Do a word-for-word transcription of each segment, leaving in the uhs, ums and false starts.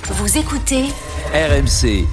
Vous écoutez R M C.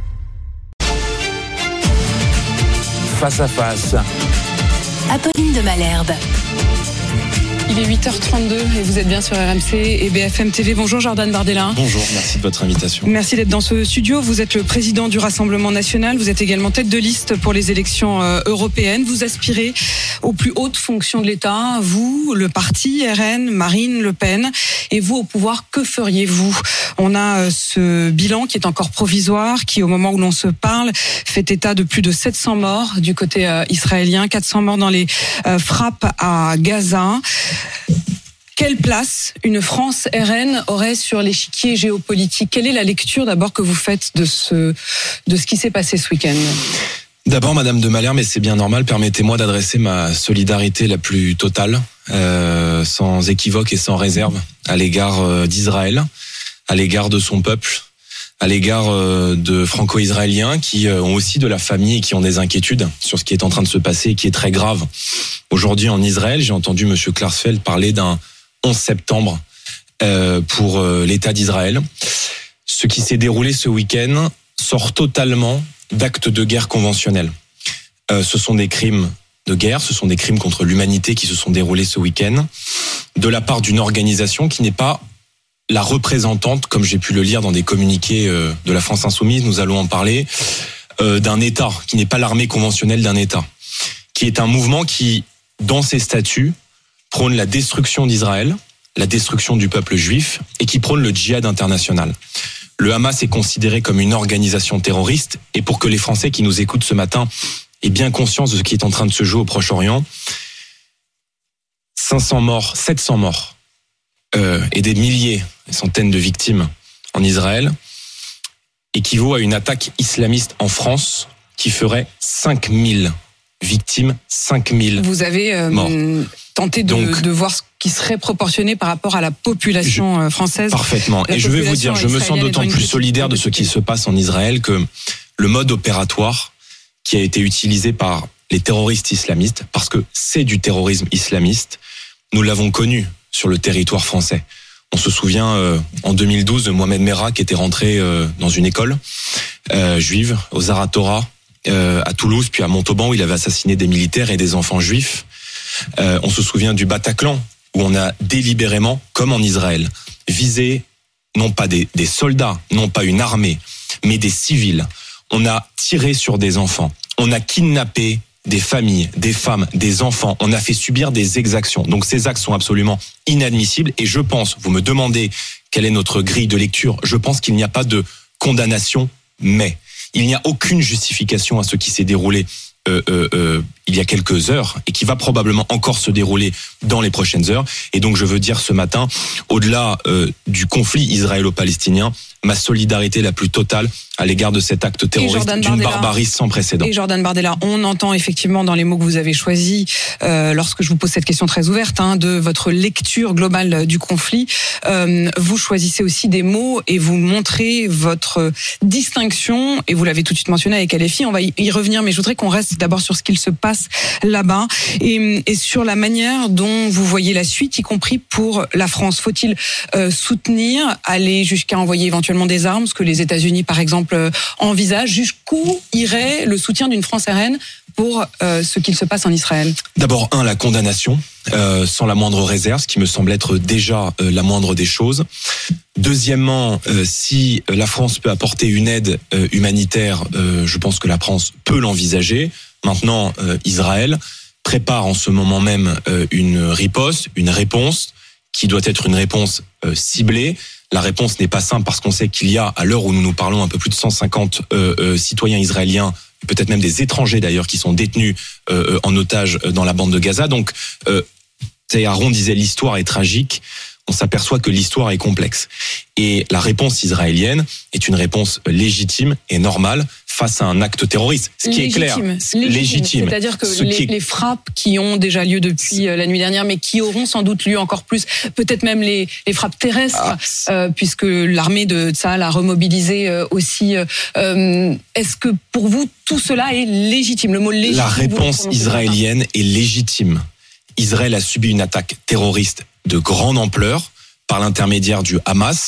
Face à face. Apolline de Malherbe. Il est huit heures trente-deux et vous êtes bien sur R M C et B F M T V. Bonjour Jordan Bardella. Bonjour, merci de votre invitation. Merci d'être dans ce studio. Vous êtes le président du Rassemblement National. Vous êtes également tête de liste pour les élections euh, européennes. Vous aspirez aux plus hautes fonctions de l'État. Vous, le parti R N, Marine Le Pen. Et vous, au pouvoir, que feriez-vous ? On a euh, ce bilan qui est encore provisoire, qui au moment où l'on se parle, fait état de plus de sept cents morts du côté euh, israélien, quatre cents morts dans les euh, frappes à Gaza. Quelle place une France R N aurait sur l'échiquier géopolitique ? Quelle est la lecture d'abord que vous faites de ce, de ce qui s'est passé ce week-end ? D'abord, Madame de Malherbe, mais c'est bien normal, permettez-moi d'adresser ma solidarité la plus totale, euh, sans équivoque et sans réserve, à l'égard euh, d'Israël, à l'égard de son peuple, à l'égard euh, de franco-israéliens qui euh, ont aussi de la famille et qui ont des inquiétudes sur ce qui est en train de se passer et qui est très grave. Aujourd'hui en Israël, j'ai entendu Monsieur Klarsfeld parler d'un onze septembre euh, pour euh, l'État d'Israël. Ce qui s'est déroulé ce week-end sort totalement d'actes de guerre conventionnels. Euh, ce sont des crimes de guerre, ce sont des crimes contre l'humanité qui se sont déroulés ce week-end, de la part d'une organisation qui n'est pas la représentante, comme j'ai pu le lire dans des communiqués euh, de la France Insoumise, nous allons en parler, euh, d'un État, qui n'est pas l'armée conventionnelle d'un État, qui est un mouvement qui, dans ses statuts, prône la destruction d'Israël, la destruction du peuple juif, et qui prône le djihad international. Le Hamas est considéré comme une organisation terroriste, et pour que les Français qui nous écoutent ce matin aient bien conscience de ce qui est en train de se jouer au Proche-Orient, cinq cents morts, sept cents morts, euh, et des milliers, des centaines de victimes en Israël, équivaut à une attaque islamiste en France qui ferait cinq mille victimes, cinq mille Vous avez euh, morts. tenté de, Donc, de voir ce qui serait proportionné par rapport à la population je, française. Parfaitement. La Et je vais vous dire, je me sens d'autant plus solidaire de ce qui se passe en Israël que le mode opératoire qui a été utilisé par les terroristes islamistes, parce que c'est du terrorisme islamiste, nous l'avons connu sur le territoire français. On se souvient euh, en deux mille douze de Mohamed Merah qui était rentré euh, dans une école euh, juive, au Zahra Torah, euh, à Toulouse, puis à Montauban, où il avait assassiné des militaires et des enfants juifs. Euh, on se souvient du Bataclan, où on a délibérément, comme en Israël, visé non pas des, des soldats, non pas une armée, mais des civils. On a tiré sur des enfants. On a kidnappé des familles, des femmes, des enfants. On a fait subir des exactions. Donc ces actes sont absolument inadmissibles. Et je pense, vous me demandez quelle est notre grille de lecture, je pense qu'il n'y a pas de condamnation, mais il n'y a aucune justification à ce qui s'est déroulé Euh, euh, euh, il y a quelques heures et qui va probablement encore se dérouler dans les prochaines heures. Et donc je veux dire ce matin, au-delà euh, du conflit israélo-palestinien, ma solidarité la plus totale à l'égard de cet acte terroriste d'une barbarie sans précédent. Et Jordan Bardella, on entend effectivement dans les mots que vous avez choisis, euh, lorsque je vous pose cette question très ouverte, hein, de votre lecture globale du conflit, euh, vous choisissez aussi des mots et vous montrez votre distinction, et vous l'avez tout de suite mentionné avec L F I, on va y revenir, mais je voudrais qu'on reste d'abord sur ce qu'il se passe là-bas et, et sur la manière dont vous voyez la suite, y compris pour la France. Faut-il euh, soutenir, aller jusqu'à envoyer éventuellement des armes, ce que les États-Unis par exemple euh, envisagent? Jusqu'où irait le soutien d'une France R N pour euh, ce qu'il se passe en Israël? D'abord, un, la condamnation, euh, sans la moindre réserve, ce qui me semble être déjà euh, la moindre des choses. Deuxièmement, euh, si la France peut apporter une aide euh, humanitaire, euh, je pense que la France peut l'envisager. Maintenant, euh, Israël prépare en ce moment même euh, une riposte, une réponse qui doit être une réponse euh, ciblée. La réponse n'est pas simple parce qu'on sait qu'il y a, à l'heure où nous nous parlons, un peu plus de cent cinquante euh, euh, citoyens israéliens, peut-être même des étrangers d'ailleurs, qui sont détenus euh, en otage dans la bande de Gaza. Donc, euh, Théaron disait l'histoire est tragique. On s'aperçoit que l'histoire est complexe. Et la réponse israélienne est une réponse légitime et normale face à un acte terroriste. Ce qui légitime, est clair, légitime. légitime. C'est-à-dire que Ce les, qui est... les frappes qui ont déjà lieu depuis la nuit dernière, mais qui auront sans doute lieu encore plus, peut-être même les, les frappes terrestres, ah. euh, puisque l'armée de Tsahal a remobilisé euh, aussi. Euh, est-ce que pour vous, tout cela est légitime? Le mot légitime. La réponse israélienne est légitime. Israël a subi une attaque terroriste de grande ampleur par l'intermédiaire du Hamas,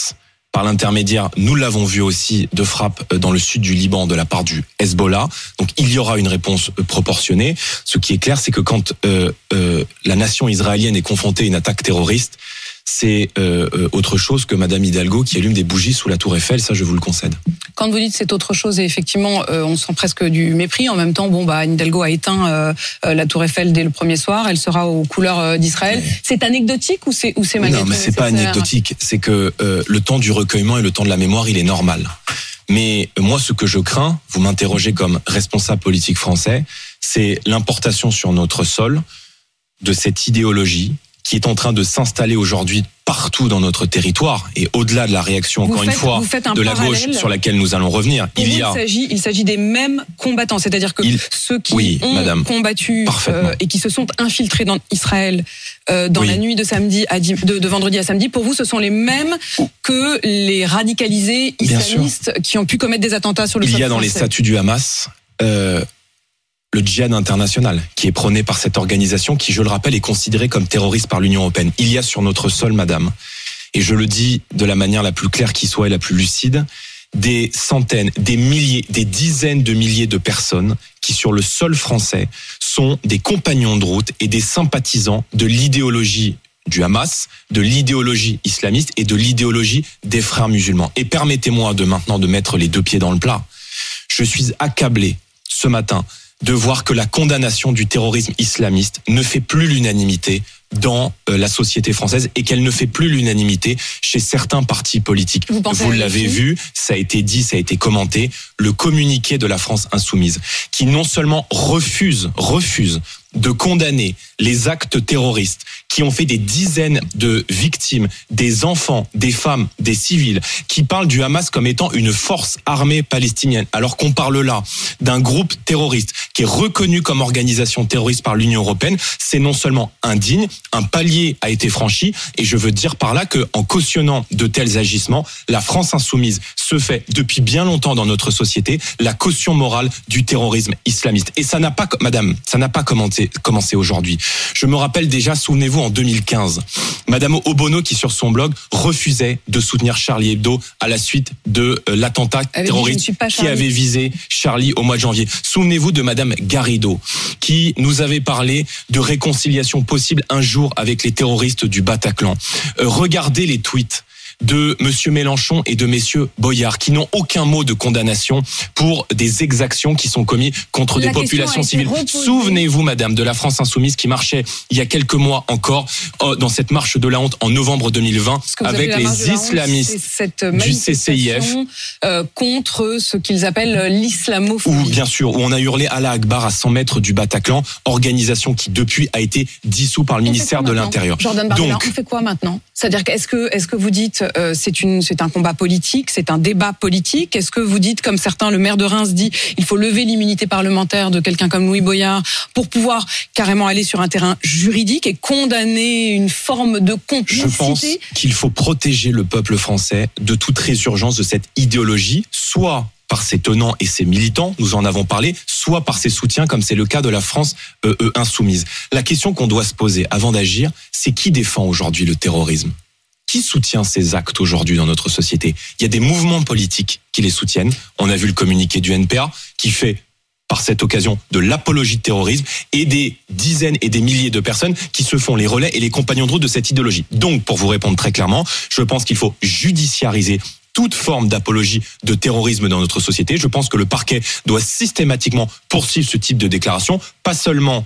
par l'intermédiaire, nous l'avons vu aussi, de frappes dans le sud du Liban de la part du Hezbollah. Donc il y aura une réponse proportionnée. Ce qui est clair, c'est que quand euh, euh, la nation israélienne est confrontée à une attaque terroriste, c'est euh, euh, autre chose que Madame Hidalgo qui allume des bougies sous la tour Eiffel, ça je vous le concède. Quand vous dites c'est autre chose, et effectivement euh, on sent presque du mépris, en même temps bon bah Hidalgo a éteint euh, euh, la tour Eiffel dès le premier soir, elle sera aux couleurs euh, d'Israël. Mais... C'est anecdotique ou c'est ou c'est malgré tout? Non, mais c'est pas anecdotique, c'est que euh, le temps du recueillement et le temps de la mémoire, il est normal. Mais euh, moi ce que je crains, vous m'interrogez comme responsable politique français, c'est l'importation sur notre sol de cette idéologie qui est en train de s'installer aujourd'hui partout dans notre territoire et au-delà de la réaction, vous encore faites, une fois, de la parallèle. gauche sur laquelle nous allons revenir. Pour il vous, y a... il s'agit, il s'agit des mêmes combattants, c'est-à-dire que il... ceux qui oui, ont madame, combattu euh, et qui se sont infiltrés dans Israël euh, dans oui. la nuit de samedi à di... de, de vendredi à samedi, pour vous, ce sont les mêmes que les radicalisés islamistes qui ont pu commettre des attentats sur le sol français. Il y a dans français. les statuts du Hamas euh, le djihad international qui est prôné par cette organisation qui, je le rappelle, est considérée comme terroriste par l'Union européenne. Il y a sur notre sol, madame, et je le dis de la manière la plus claire qui soit et la plus lucide, des centaines, des milliers, des dizaines de milliers de personnes qui, sur le sol français, sont des compagnons de route et des sympathisants de l'idéologie du Hamas, de l'idéologie islamiste et de l'idéologie des frères musulmans. Et permettez-moi de maintenant de mettre les deux pieds dans le plat. Je suis accablé ce matin de voir que la condamnation du terrorisme islamiste ne fait plus l'unanimité dans la société française et qu'elle ne fait plus l'unanimité chez certains partis politiques. Vous, Vous l'avez vu, ça a été dit, ça a été commenté, le communiqué de la France insoumise, qui non seulement refuse, refuse de condamner les actes terroristes qui ont fait des dizaines de victimes, des enfants, des femmes, des civils, qui parlent du Hamas comme étant une force armée palestinienne, alors qu'on parle là d'un groupe terroriste qui est reconnu comme organisation terroriste par l'Union européenne. C'est non seulement indigne, un palier a été franchi, et je veux dire par là que, en cautionnant de tels agissements, la France insoumise se fait depuis bien longtemps dans notre société la caution morale du terrorisme islamiste. Et ça n'a pas, madame, ça n'a pas commencé, commencé aujourd'hui. Je me rappelle déjà, souvenez-vous, en deux mille quinze, Madame Obono, qui sur son blog refusait de soutenir Charlie Hebdo à la suite de euh, l'attentat Elle terroriste dit, qui avait visé Charlie au mois de janvier. Souvenez-vous de Madame Garrido, qui nous avait parlé de réconciliation possible un jour avec les terroristes du Bataclan. Euh, regardez les tweets de Monsieur Mélenchon et de Messieurs Boyard, qui n'ont aucun mot de condamnation pour des exactions qui sont commises contre la des populations civiles. Reposée. Souvenez-vous, madame, de la France insoumise qui marchait il y a quelques mois encore dans cette marche de la honte en novembre deux mille vingt avec les islamistes honte, du C C I F euh, contre ce qu'ils appellent l'islamophobie. Où, bien sûr, où on a hurlé Allah Akbar à cent mètres du Bataclan, organisation qui depuis a été dissoute par le on ministère de l'Intérieur. Jordan Bardella, Donc, on fait quoi maintenant ? C'est-à-dire qu'est-ce que, est-ce que vous dites euh, c'est une, c'est un combat politique, c'est un débat politique. Est-ce que vous dites, comme certains, le maire de Reims dit, il faut lever l'immunité parlementaire de quelqu'un comme Louis Boyard pour pouvoir carrément aller sur un terrain juridique et condamner une forme de complicité? Je pense qu'il faut protéger le peuple français de toute résurgence de cette idéologie, soit par ses tenants et ses militants, nous en avons parlé, soit par ses soutiens, comme c'est le cas de la France euh, euh, insoumise. La question qu'on doit se poser avant d'agir, c'est qui défend aujourd'hui le terrorisme ? Qui soutient ces actes aujourd'hui dans notre société ? Il y a des mouvements politiques qui les soutiennent. On a vu le communiqué du N P A qui fait, par cette occasion, de l'apologie de terrorisme, et des dizaines et des milliers de personnes qui se font les relais et les compagnons de route de cette idéologie. Donc, pour vous répondre très clairement, je pense qu'il faut judiciariser toute forme d'apologie de terrorisme dans notre société. Je pense que le parquet doit systématiquement poursuivre ce type de déclaration, pas seulement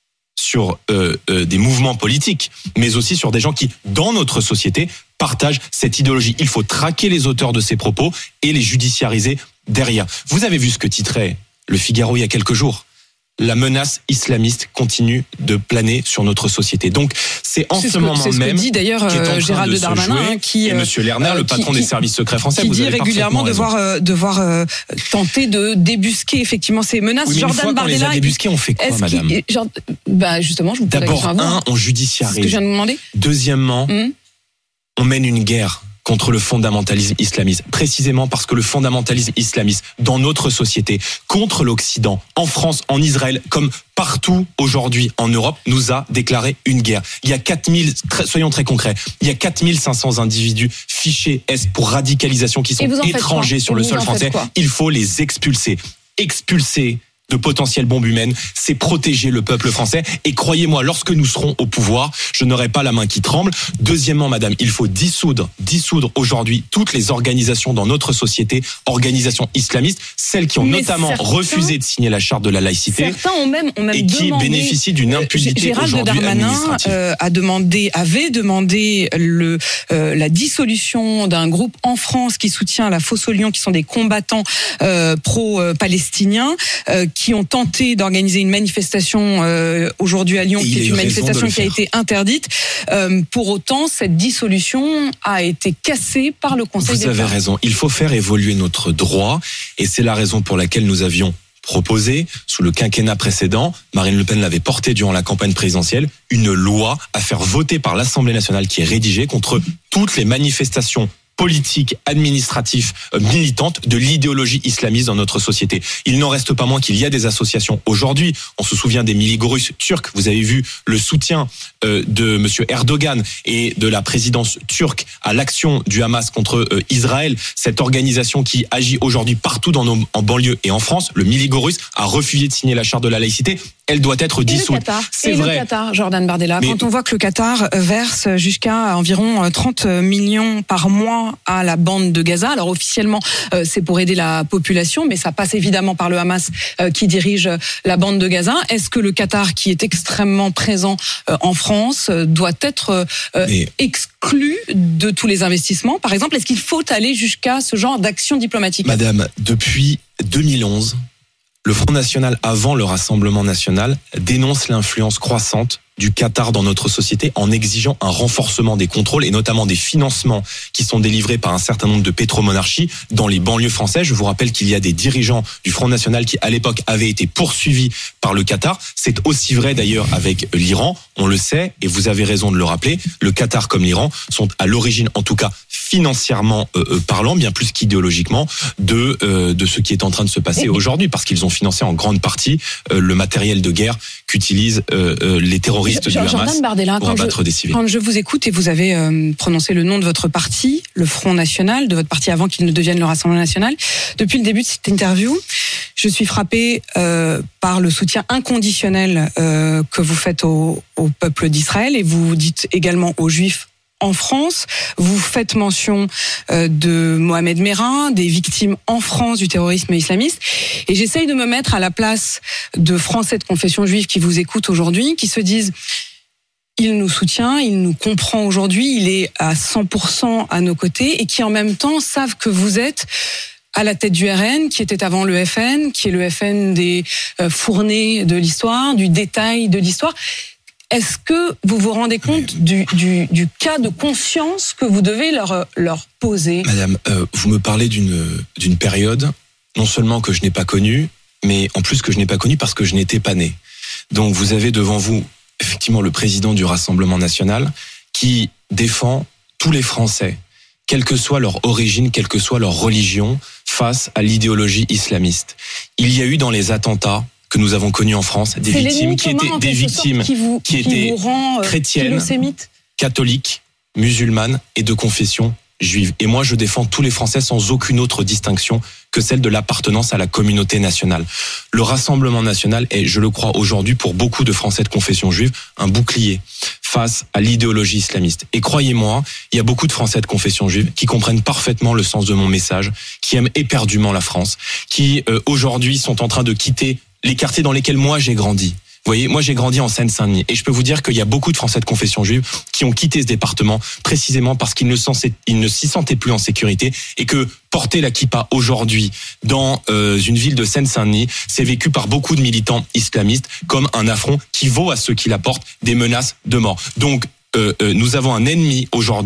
sur euh, euh, des mouvements politiques, mais aussi sur des gens qui, dans notre société, partagent cette idéologie. Il faut traquer les auteurs de ces propos et les judiciariser derrière. Vous avez vu ce que titrait Le Figaro il y a quelques jours. La menace islamiste continue de planer sur notre société. Donc, c'est en c'est ce, ce moment que, c'est même ce que dit d'ailleurs euh, Gérald de Darmanin, hein, qui et Monsieur Lerner, euh, le patron qui, des services secrets français, qui vous dit avez régulièrement devoir euh, devoir euh, tenter de débusquer effectivement ces menaces. Oui, mais Jordan une fois Bardella, qu'on les a débusqués, on fait quoi, madame ? genre, bah justement, je vous pose la question D'abord, à vous. un, on judiciarise. C'est ce que je viens de demander. Deuxièmement, mmh. on mène une guerre contre le fondamentalisme islamiste, précisément parce que le fondamentalisme islamiste dans notre société, contre l'Occident, en France, en Israël, comme partout aujourd'hui en Europe, nous a déclaré une guerre. Il y a quatre mille, soyons très concrets, il y a quatre mille cinq cents individus fichés S pour radicalisation qui sont étrangers sur le sol français. Il faut les expulser. Expulser de potentielles bombes humaines, c'est protéger le peuple français. Et croyez-moi, lorsque nous serons au pouvoir, je n'aurai pas la main qui tremble. Deuxièmement, madame, il faut dissoudre, dissoudre aujourd'hui toutes les organisations dans notre société, organisations islamistes, celles qui ont Mais notamment certains, refusé de signer la charte de la laïcité. Certains ont même, ont même et qui demandé, bénéficient d'une impunité Gérald aujourd'hui Darmanin, administrative. Euh, a demandé, avait demandé le, euh, la dissolution d'un groupe en France qui soutient la Fosse aux Lions, qui sont des combattants euh, pro-palestiniens, euh, qui ont tenté d'organiser une manifestation euh, aujourd'hui à Lyon, et qui est une manifestation qui a été interdite. Euh, pour autant, cette dissolution a été cassée par le Conseil d'État. Vous avez raison. Il faut faire évoluer notre droit, et c'est la raison pour laquelle nous avions proposé, sous le quinquennat précédent, Marine Le Pen l'avait porté durant la campagne présidentielle, une loi à faire voter par l'Assemblée nationale qui est rédigée contre toutes les manifestations politique, administratif, euh, militante de l'idéologie islamiste dans notre société. Il n'en reste pas moins qu'il y a des associations aujourd'hui. On se souvient des miligorus turcs. Vous avez vu le soutien euh, de monsieur Erdogan et de la présidence turque à l'action du Hamas contre euh, Israël. Cette organisation qui agit aujourd'hui partout dans nos en banlieue et en France, le miligorus a refusé de signer la charte de la laïcité. Elle doit être dissoute. C'est et vrai. Le Qatar, Jordan Bardella, Mais... quand on voit que le Qatar verse jusqu'à environ trente millions par mois à la bande de Gaza, alors officiellement c'est pour aider la population, mais ça passe évidemment par le Hamas qui dirige la bande de Gaza. Est-ce que le Qatar, qui est extrêmement présent en France, doit être Mais... exclu de tous les investissements? Par exemple, est-ce qu'il faut aller jusqu'à ce genre d'action diplomatique? Madame, depuis deux mille onze, le Front National, avant le Rassemblement National, dénonce l'influence croissante du Qatar dans notre société en exigeant un renforcement des contrôles et notamment des financements qui sont délivrés par un certain nombre de pétromonarchies dans les banlieues françaises. Je vous rappelle qu'il y a des dirigeants du Front National qui, à l'époque, avaient été poursuivis par le Qatar. C'est aussi vrai d'ailleurs avec l'Iran, on le sait, et vous avez raison de le rappeler, le Qatar comme l'Iran sont à l'origine, en tout cas financièrement euh, parlant, bien plus qu'idéologiquement, de euh, de ce qui est en train de se passer aujourd'hui, parce qu'ils ont financé en grande partie euh, le matériel de guerre qu'utilisent euh, euh, les terroristes du Hamas Bardella, pour abattre je, des civils. Quand je vous écoute et vous avez euh, prononcé le nom de votre parti, le Front National, de votre parti avant qu'il ne devienne le Rassemblement National, depuis le début de cette interview, je suis frappée euh, par le soutien inconditionnel euh, que vous faites au, au peuple d'Israël, et vous dites également aux Juifs en France. Vous faites mention euh, de Mohamed Merah, des victimes en France du terrorisme islamiste. Et j'essaye de me mettre à la place de Français de confession juive qui vous écoutent aujourd'hui, qui se disent il nous soutient, il nous comprend aujourd'hui, il est à cent pour cent à nos côtés, et qui en même temps savent que vous êtes à la tête du R N, qui était avant le F N, qui est le F N des euh, fournées de l'histoire, du détail de l'histoire. Est-ce que vous vous rendez compte du, du, du cas de conscience que vous devez leur, leur poser? Madame, euh, vous me parlez d'une, d'une période, non seulement que je n'ai pas connue, mais en plus que je n'ai pas connue parce que je n'étais pas né. Donc vous avez devant vous, effectivement, le président du Rassemblement National qui défend tous les Français, quelle que soit leur origine, quelle que soit leur religion, face à l'idéologie islamiste. Il y a eu dans les attentats que nous avons connus en France des C'est victimes qui étaient des victimes qui, vous, qui qui étaient vous rend, euh, chrétiennes, catholiques, musulmanes et de confession juive. Et moi, je défends tous les Français sans aucune autre distinction que celle de l'appartenance à la communauté nationale. Le Rassemblement National est, je le crois aujourd'hui, pour beaucoup de Français de confession juive, un bouclier face à l'idéologie islamiste. Et croyez-moi, il y a beaucoup de Français de confession juive qui comprennent parfaitement le sens de mon message, qui aiment éperdument la France, qui euh, aujourd'hui sont en train de quitter les quartiers dans lesquels moi j'ai grandi. Vous voyez, moi j'ai grandi en Seine-Saint-Denis et je peux vous dire qu'il y a beaucoup de Français de confession juive qui ont quitté ce département précisément parce qu'ils ne, ils ne s'y sentaient plus en sécurité, et que porter la kippa aujourd'hui dans euh, une ville de Seine-Saint-Denis, c'est vécu par beaucoup de militants islamistes comme un affront qui vaut à ceux qui la portent des menaces de mort. Donc Euh, euh, nous avons un ennemi aujourd'hui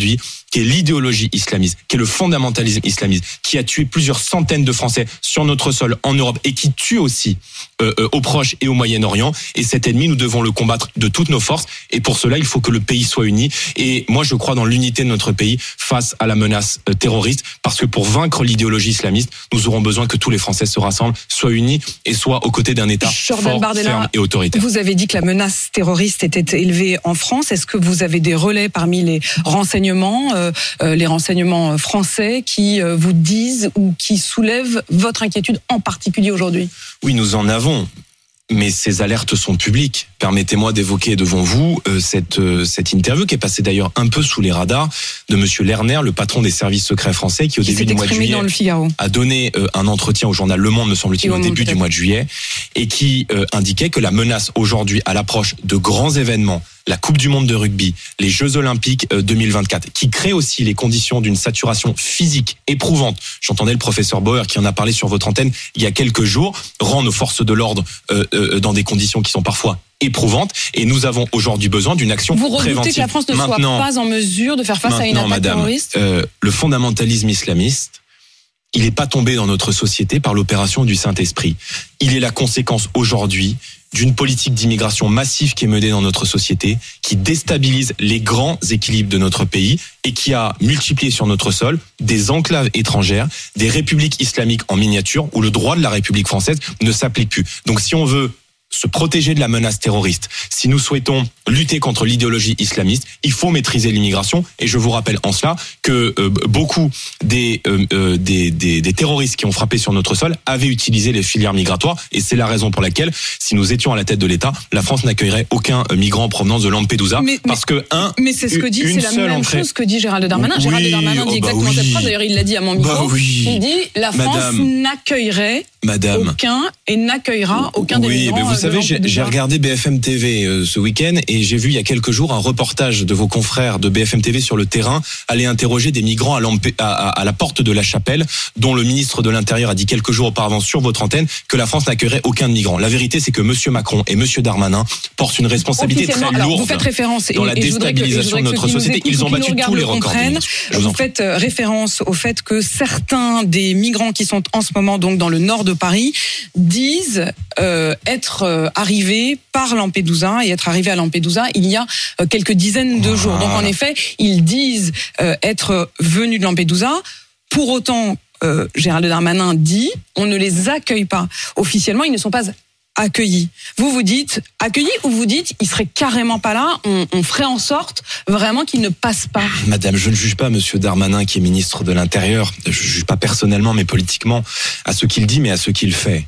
qui est l'idéologie islamiste, qui est le fondamentalisme islamiste, qui a tué plusieurs centaines de Français sur notre sol en Europe et qui tue aussi euh, euh, au Proche et au Moyen-Orient. Et cet ennemi, nous devons le combattre de toutes nos forces. Et pour cela, il faut que le pays soit uni. Et moi, je crois dans l'unité de notre pays face à la menace euh, terroriste, parce que pour vaincre l'idéologie islamiste, nous aurons besoin que tous les Français se rassemblent, soient unis et soient aux côtés d'un État Jordan fort, Bardella, ferme et autoritaire. Vous avez dit que la menace terroriste était élevée en France. Est-ce que vous avez des relais parmi les renseignements, euh, euh, les renseignements français qui euh, vous disent ou qui soulèvent votre inquiétude en particulier aujourd'hui ? Oui, nous en avons. Mais ces alertes sont publiques. Permettez-moi d'évoquer devant vous euh, cette euh, cette interview qui est passée d'ailleurs un peu sous les radars de Monsieur Lerner, le patron des services secrets français, qui au qui début du mois de juillet dans le Figaro. a donné euh, un entretien au journal Le Monde, me semble-t-il, au, au début du mois de juillet, et qui euh, indiquait que la menace aujourd'hui, à l'approche de grands événements, la Coupe du Monde de rugby, les Jeux Olympiques deux mille vingt-quatre, qui créent aussi les conditions d'une saturation physique éprouvante. J'entendais le professeur Bauer qui en a parlé sur votre antenne il y a quelques jours, rend nos forces de l'ordre euh, euh, dans des conditions qui sont parfois éprouvantes. Et nous avons aujourd'hui besoin d'une action Vous préventive. Vous redoutez que la France ne maintenant, soit pas en mesure de faire face à une attaque madame, terroriste euh, le fondamentalisme islamiste, il n'est pas tombé dans notre société par l'opération du Saint-Esprit. Il est la conséquence aujourd'hui d'une politique d'immigration massive qui est menée dans notre société, qui déstabilise les grands équilibres de notre pays et qui a multiplié sur notre sol des enclaves étrangères, des républiques islamiques en miniature où le droit de la République française ne s'applique plus. Donc si on veut se protéger de la menace terroriste, si nous souhaitons lutter contre l'idéologie islamiste, il faut maîtriser l'immigration. Et je vous rappelle en cela que euh, beaucoup des, euh, des, des, des terroristes qui ont frappé sur notre sol avaient utilisé les filières migratoires. Et c'est la raison pour laquelle, si nous étions à la tête de l'État, la France n'accueillerait aucun migrant en provenance de Lampedusa. Mais, parce mais, que un, mais c'est ce que dit, c'est la même entrée... chose que dit Gérald Darmanin. Oui, Gérald Darmanin dit oh bah exactement oui. cette phrase. D'ailleurs, il l'a dit à mon micro. Bah oui. Il dit la France Madame. n'accueillerait Madame. aucun et n'accueillera aucun des oui, migrants. Oui, mais vous savez, j'ai, j'ai regardé B F M T V euh, ce week-end et j'ai vu il y a quelques jours un reportage de vos confrères de B F M T V sur le terrain aller interroger des migrants à, Lampé, à, à, à la porte de la Chapelle, dont le ministre de l'Intérieur a dit quelques jours auparavant sur votre antenne que la France n'accueillerait aucun migrant. La vérité, c'est que Monsieur Macron et Monsieur Darmanin portent une responsabilité très alors, lourde vous faites référence dans la et, et déstabilisation que, de notre société. Écoutent, Ils ont battu tous les records. Vous, vous faites référence au fait que certains des migrants qui sont en ce moment donc dans le nord de Paris disent euh, être euh, arrivés par Lampedusa et être arrivés à Lampedusa il y a euh, quelques dizaines de jours. Donc en effet, ils disent euh, être venus de Lampedusa. Pour autant, euh, Gérald Darmanin dit on ne les accueille pas. Officiellement, ils ne sont pas accueillis. Vous vous dites accueillis ou vous dites ils seraient carrément pas là, on, on ferait en sorte vraiment qu'ils ne passent pas. Madame, je ne juge pas Monsieur Darmanin qui est ministre de l'Intérieur, je ne juge pas personnellement mais politiquement à ce qu'il dit mais à ce qu'il fait.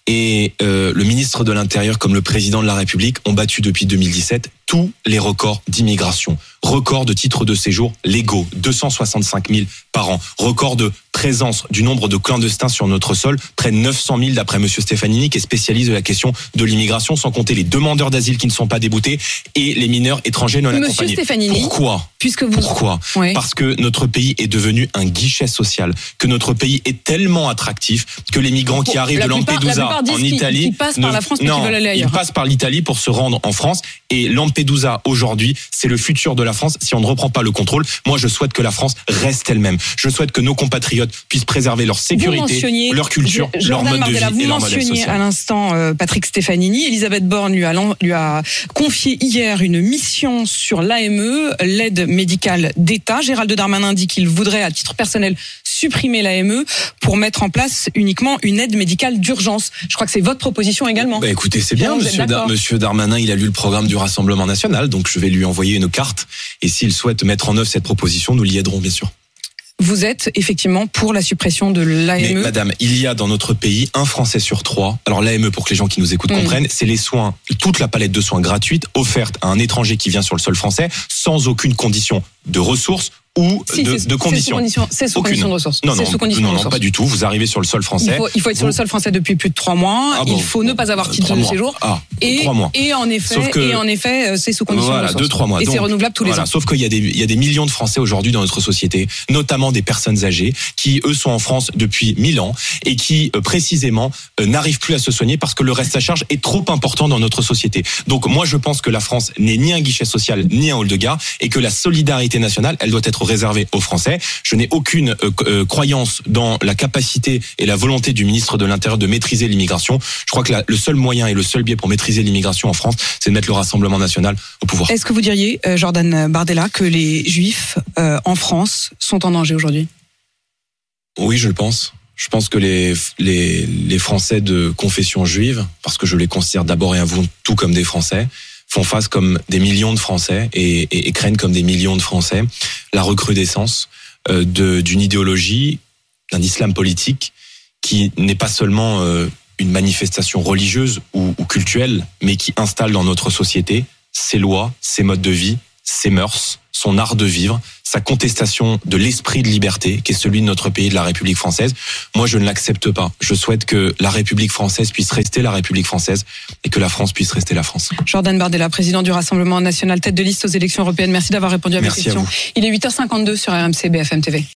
Et euh, le ministre de l'Intérieur comme le président de la République ont battu depuis deux mille dix-sept tous les records d'immigration. Record de titres de séjour légaux, deux cent soixante-cinq mille par an. Record de présence du nombre de clandestins sur notre sol, près de neuf cent mille d'après Monsieur Stefanini, qui est spécialiste de la question de l'immigration, sans compter les demandeurs d'asile qui ne sont pas déboutés et les mineurs étrangers non Monsieur accompagnés. Stefanini, pourquoi puisque vous... Pourquoi oui. Parce que notre pays est devenu un guichet social, que notre pays est tellement attractif que les migrants qui bon, arrivent de Lampedusa en Italie, qui, qui passent ne, par la France, non, mais qui veulent aller ailleurs. Ils passent par l'Italie pour se rendre en France. Et Lampedusa aujourd'hui, c'est le futur de la France si on ne reprend pas le contrôle. Moi, je souhaite que la France reste elle-même. Je souhaite que nos compatriotes puissent préserver leur sécurité, leur culture, je, leur mode Bardella, de vie et leur modèle social. Vous mentionniez à l'instant euh, Patrick Stefanini. Elisabeth Borne lui a, lui a confié hier une mission sur l'A M E, l'aide médicale d'État. Gérald Darmanin dit qu'il voudrait, à titre personnel, supprimer l'A M E pour mettre en place uniquement une aide médicale d'urgence. Je crois que c'est votre proposition également. Bah écoutez, c'est bien, monsieur, Dar- monsieur Darmanin, il a lu le programme du Rassemblement National, donc je vais lui envoyer une carte. Et s'il souhaite mettre en œuvre cette proposition, nous l'y aiderons, bien sûr. Vous êtes effectivement pour la suppression de l'A M E. Mais madame, il y a dans notre pays un Français sur trois. Alors l'A M E, pour que les gens qui nous écoutent mmh. comprennent, c'est les soins, toute la palette de soins gratuite offerte à un étranger qui vient sur le sol français sans aucune condition de ressources ou si, de, c'est, de conditions. C'est sous condition de ressources. Non, non, c'est sous condition non, de non, ressources. pas du tout. Vous arrivez sur le sol français. Il faut, il faut être vous... sur le sol français depuis plus de trois mois. Ah bon, il faut bon, ne pas avoir de titre de séjour. Ah, et, trois mois. Et en effet, que, et en effet, c'est sous condition voilà, de ressources. deux, trois mois. Et Donc, c'est renouvelable tous les voilà, ans. Sauf qu'il y a des, il y a des millions de Français aujourd'hui dans notre société, notamment des personnes âgées, qui eux sont en France depuis mille ans et qui euh, précisément euh, n'arrivent plus à se soigner parce que le reste à charge est trop important dans notre société. Donc moi, je pense que la France n'est ni un guichet social ni un hall de gare et que la solidarité nationale, elle doit être réservé aux Français. Je n'ai aucune euh, euh, croyance dans la capacité et la volonté du ministre de l'Intérieur de maîtriser l'immigration. Je crois que la, le seul moyen et le seul biais pour maîtriser l'immigration en France, c'est de mettre le Rassemblement national au pouvoir. Est-ce que vous diriez, euh, Jordan Bardella, que les Juifs euh, en France sont en danger aujourd'hui ? Oui, je le pense. Je pense que les, les, les Français de confession juive, parce que je les considère d'abord et avant tout comme des Français, font face comme des millions de Français et, et, et craignent comme des millions de Français la recrudescence euh, de, d'une idéologie, d'un islam politique qui n'est pas seulement euh, une manifestation religieuse ou, ou cultuelle, mais qui installe dans notre société ses lois, ses modes de vie, ses mœurs, son art de vivre, sa contestation de l'esprit de liberté qui est celui de notre pays, de la République française. Moi, je ne l'accepte pas. Je souhaite que la République française puisse rester la République française et que la France puisse rester la France. Jordan Bardella, président du Rassemblement national, tête de liste aux élections européennes. Merci d'avoir répondu à mes questions. Il est huit heures cinquante-deux sur R M C B F M T V.